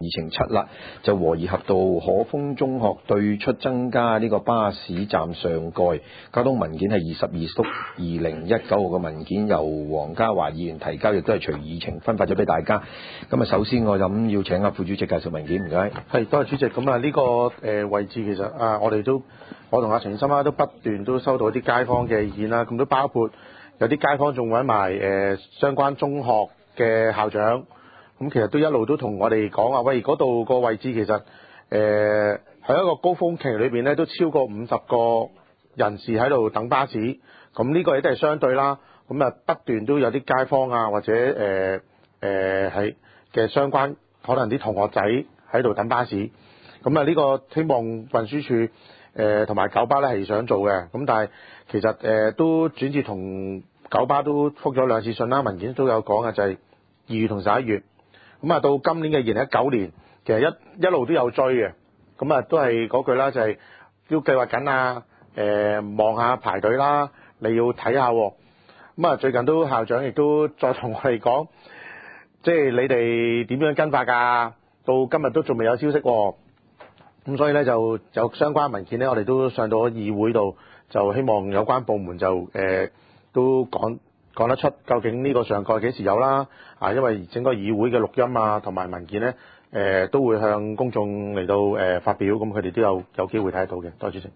議程7啦，就和宜合道可豐中學對出增加呢個巴士站上蓋。交通文件係22/2019號嘅文件，由黃家華議員提交，亦都係隨議程分發咗俾大家。咁啊，首先我諗要請副主席介紹文件，唔該。 係，多謝主席。咁啊，呢個位置其實我同阿陳生都不斷都收到一啲街坊嘅意見啦，咁都包括有啲街坊仲揾埋相關中學嘅校長，咁其實都一路都同我哋講話，喂，嗰度個位置其實喺一個高峰期裏邊咧，都超過50個人士喺度等巴士，咁呢個亦都係相對啦。咁啊，不斷都有啲街坊啊，或者係嘅相關可能啲同學仔喺度等巴士，咁啊呢個希望運輸署同埋九巴咧係想做嘅，咁但係其實都轉至同九巴都覆咗2次信啦，文件都有講嘅，就係2月同11月，咁啊到今年嘅2019年，其實一路都有追嘅，咁啊都係嗰句啦，就係都計劃緊啊，望下排隊啦，你要睇下喎，咁啊最近都校長亦都再同我哋講，即係你哋點樣跟法㗎？到今日都仲未有消息喎。咁所以咧就有相關文件咧，我哋都上到議會度，就希望有關部門就都講得出究竟呢個上蓋幾時有啦。因為整個議會嘅錄音啊同埋文件咧都會向公眾嚟到發表，咁佢哋都有機會睇得到嘅。多謝主席。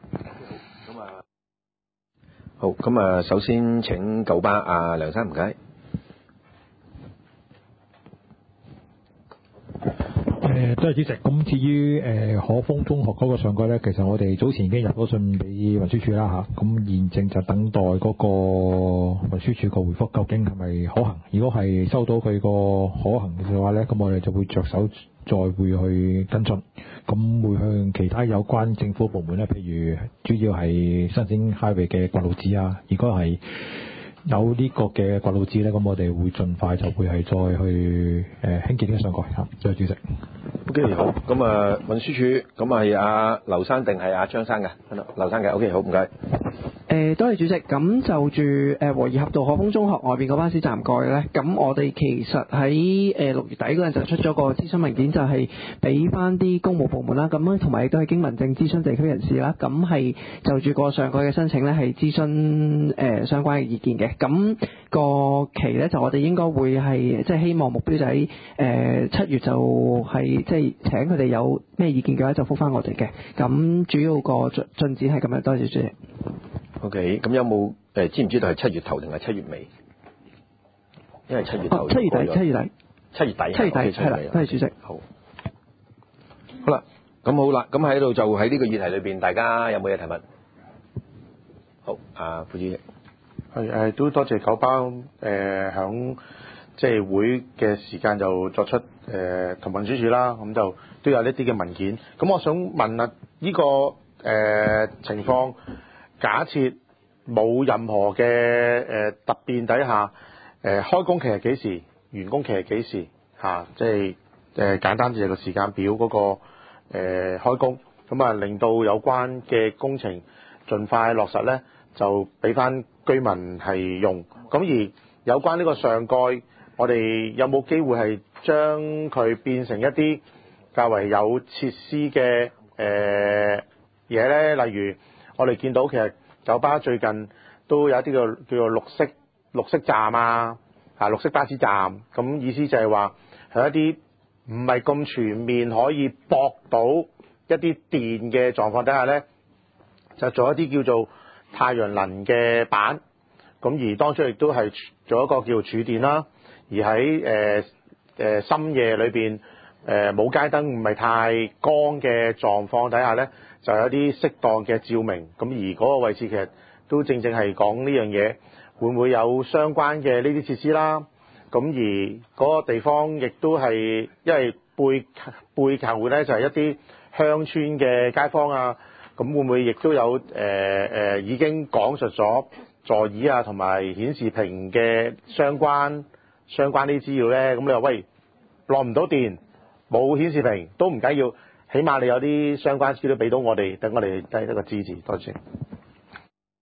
好，咁啊首先請九巴梁生，唔該。 多謝主席。咁至於可豐中學嗰個上蓋咧，其實我哋早前已經入咗信俾運輸署啦嚇，咁現正就等待嗰個運輸署個回覆，究竟係咪可行？如果係收到佢個可行嘅話咧，咁我哋就會着手再會去跟進，咁會向其他有關政府部門咧，譬如主要係申請 highway 嘅掘路紙啊，如果係有呢個嘅掘路紙咧，咁我哋會盡快就會係再去興建呢個上蓋嚇。多謝主席。 OK， 好，咁啊運輸署咁係阿劉生定係阿張生嘅？劉生嘅 OK， 好，唔該。 多謝主席。咁就住和宜合道可豐中學外邊個巴士站蓋咧，咁我哋其實喺6月底嗰陣就出咗個諮詢文件，就係俾翻啲公務部門啦，咁同埋亦都係經民政諮詢地區人士啦，咁係就住個上蓋嘅申請咧係諮詢相關嘅意見嘅。咁個期咧就我哋應該會係即係希望目標就喺7月就係即係請佢哋有咩意見嘅話就覆翻我哋嘅。咁主要個進展係咁樣。多謝主席。 OK， 咁有冇知唔知道係7月頭定係7月尾？因為7月頭。7月底。係啦。 多謝主席。 好啦，咁好啦，咁喺度就喺呢個議題裏邊，大家有冇嘢提問？好，副主席。 係都多謝九巴響即係會嘅時間就作出同運輸署啦，咁就都有呢啲嘅文件。咁我想問啊，呢個情況，假設冇任何嘅突變底下，開工期係幾時？完工期係幾時？即係簡單啲個時間表嗰個開工，咁啊令到有關嘅工程盡快落實咧，就俾翻居民係用。咁而有關呢個上蓋，我哋有冇機會係將佢變成一啲較為有設施嘅嘢咧？例如我哋見到其實九巴最近都有一啲叫做綠色站啊，綠色巴士站，咁意思就係話係一啲唔係咁全面可以駁到一啲電嘅狀況底下咧，就做一啲叫做太陽能嘅板，咁而當初亦都係做一個叫做儲電啦，而喺深夜裏邊冇街燈唔係太光嘅狀況底下咧，就有啲適當嘅照明，咁而嗰個位置其實都正係講呢樣嘢，會唔會有相關嘅呢啲設施啦？咁而嗰個地方亦都係因為背靠咧就係一啲鄉村嘅街坊啊，咁會唔會亦都有已經講述咗座椅啊同埋顯示屏嘅相關啲資料咧？咁你話喂，落唔到電冇顯示屏都唔緊要，起碼你有啲相關資料俾到我哋，等我哋得一個支持。多謝。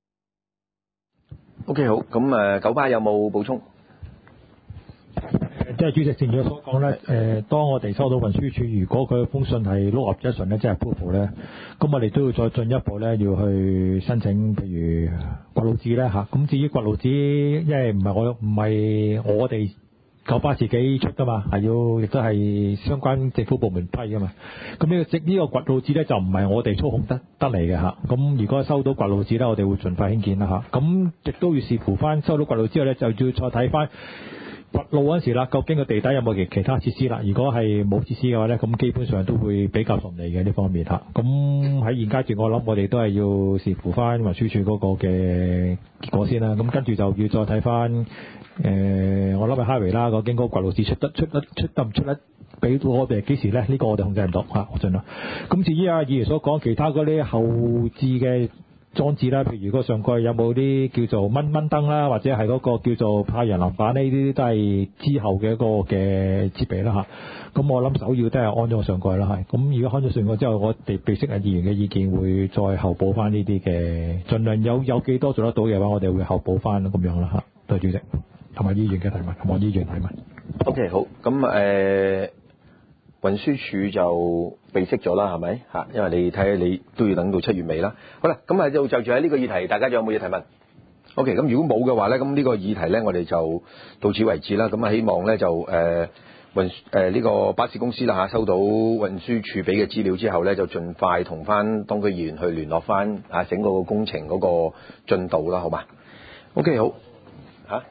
OK， 好，咁九巴有冇補充？ 即係主席正如所講咧，當我哋收到運輸署，如果佢封信係 look objection 咧，即係 approval 咧，咁我哋都要再進一步咧，要去申請，譬如掘路紙咧嚇。咁至於掘路紙，因為唔係我哋九巴自己出噶嘛，係要亦都係相關政府部門批噶嘛。咁呢個掘路紙咧就唔係我哋操控得嚟嘅嚇。咁如果收到掘路紙咧，我哋會盡快興建啦嚇。咁亦都要視乎翻收到掘路之後咧，就要再睇翻掘路嗰陣時啦，究竟個地底有冇其他設施啦？如果係冇設施嘅話咧，咁基本上都會比較順利嘅呢方面嚇。咁喺現階段，我諗我哋都係要視乎翻運輸署嗰個嘅結果先啦。咁跟住就要再睇翻我諗係 highway 啦，究竟嗰個掘路紙出得唔出得？俾到我哋幾時咧？呢個我哋控制唔到嚇，我盡量。咁至於阿議員所講其他嗰啲後置嘅裝置啦，譬如個上蓋有冇啲叫做蚊燈啦，或者係嗰個叫做太陽能板呢啲都係之後嘅一個嘅設備啦嚇。咁我諗首要都係安咗個上蓋啦係。咁如果安咗上蓋之後，我哋備悉阿議員嘅意見，會再後補翻呢啲嘅，盡量有幾多做得到嘅話，我哋會後補翻咁樣啦嚇。多謝主席同埋議員嘅提問，同埋議員提問。 OK 好，咁運輸署就備悉咗啦，係咪嚇？因為你睇下你都要等到7月尾啦。好啦，咁就住喺呢個議題，大家仲有冇嘢提問 ？OK，咁如果冇嘅話咧，咁呢個議題咧，我哋就到此為止啦。咁希望咧就呢個巴士公司啦嚇，收到運輸署俾嘅資料之後咧，就盡快同翻當區議員去聯絡翻整個工程嗰個進度啦，好嘛 ？OK 好嚇。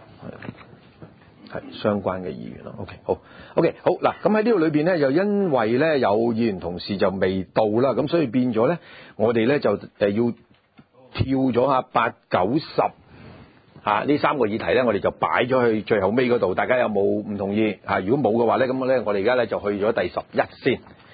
係相關嘅議員咯 ，OK 好嗱，咁喺呢度裏邊咧，又因為咧有議員同事就未到啦，咁所以變咗咧，我哋咧就要跳咗下8、9、10呢3個議題咧，我哋就擺咗去最後尾嗰度，大家有冇唔同意？如果冇嘅話咧，咁咧我哋而家咧就去咗第11先。